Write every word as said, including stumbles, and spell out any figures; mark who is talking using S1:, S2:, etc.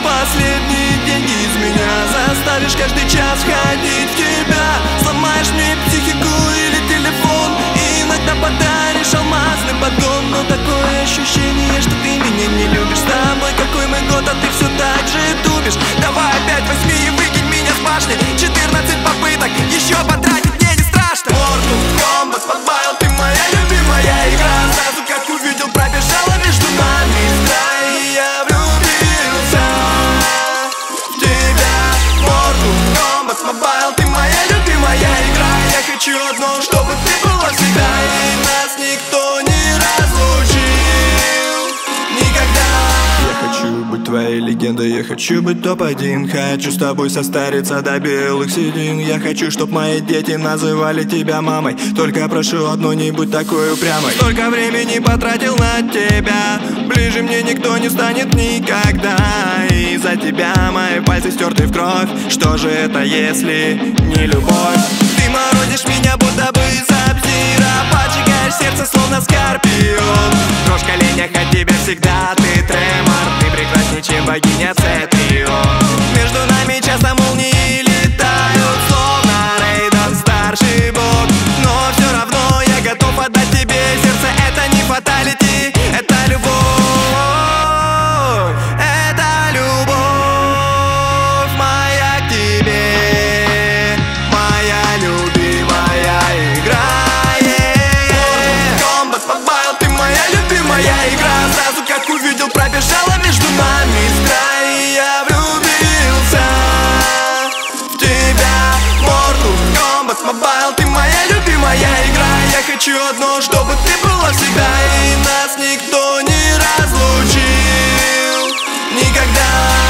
S1: последние деньги из меня. Заставишь каждый час ходить в тебя. Сломаешь мне психику или телефон, и иногда подаришь алмазный поддон. Но такое ощущение, что ты меня не любишь. С тобой какой мы год, а ты все так же тупишь. Давай опять возьми и выкинь меня с башни. Четырнадцать попыток, еще потратить мне не страшно. Mortal Kombat, подбавил, ты моя любимая игра. Сразу как увидел, пробежала между нами искра, и я влюбился в тебя. Mortal Kombat Mobile, ты моя любимая игра. Я хочу одно, чтобы ты была всегда, и нас никто не разлучил никогда. Я хочу быть твоей легендой, я хочу быть топ один. Хочу с тобой состариться до белых седин. Я хочу, чтоб мои дети называли тебя мамой. Только прошу одно, не будь такой упрямой. Столько времени потратил на тебя, ближе мне никто не станет никогда. Из-за тебя мои пальцы стерты в кровь. Что же это, если не любовь? Ты морозишь меня, будто бы из Саб-Зиро, поджигаешь сердце, словно скорпион. Дрожь в коленях от тебя всегда, ты тремор. Ты прекраснее, чем богиня Цетрион. Между нами часто молнии летают, словно Рейдан, старший бог. Но все равно я готов отдать тебе сердце. Это не фаталити, это любовь. Это любовь моя к тебе, моя любимая игра. Mortal Kombat Mobile, ты моя любимая игра. Сразу как увидел, пробежала между нами искра, и я влюбился в тебя. Mortal Kombat Mobile, ты моя любимая игра. Я хочу одно, чтобы ты была всегда, и нас никто не разлучил никогда.